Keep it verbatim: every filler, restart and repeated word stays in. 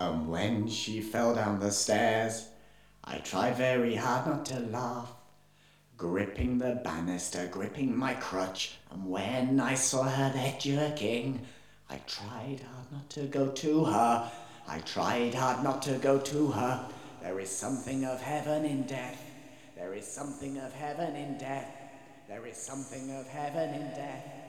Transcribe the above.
And when she fell down the stairs, I tried very hard not to laugh, gripping the banister, gripping my crutch. And when I saw her there jerking, I tried hard not to go to her. I tried hard not to go to her. There is something of heaven in death. There is something of heaven in death. There is something of heaven in death.